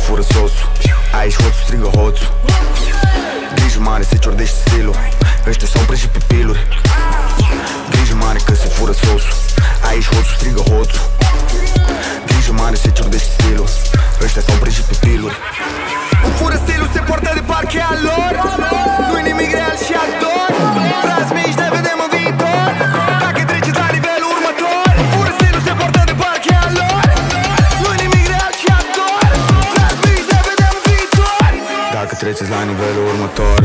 fură sosul. Aici hoțul strigă hoțul. Grijă mare, se ciordește stilul. Ăștia s-au oprit și pe piluri. Grijă mare că se fură sosul. Aici hoțul strigă hoțul. Grijă mare, se ciordește stilul. Ăștia s-au oprit și pe piluri. Îmi fură stilul, se poartă de parcă e al lor. Nu-i nimic real și ador. Frați mici, ne vedem în viitor. Dacă treceți la nivelul următor. Îmi fură stilul, se poartă de parcă e al lor. Nu-i nimic real și ador. Frați mici, ne vedem în viitor. Dacă treceți la nivelul următor.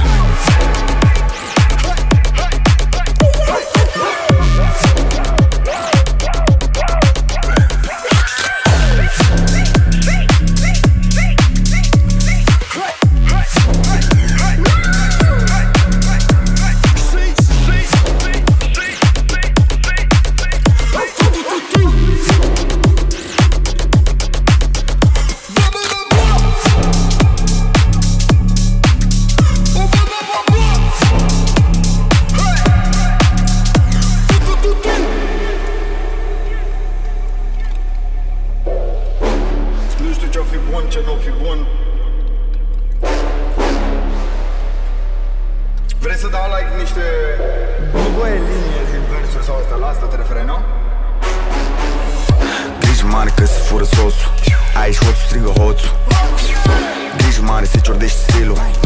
Ce nu fi bun. Vrei să dau like niște bugoaie, linie din versuri sau asta? La asta te referi, nu? Grijă mare că se fură sosul. Aici hoțul strigă hoțul. Grijă mare, se ciordește stilul.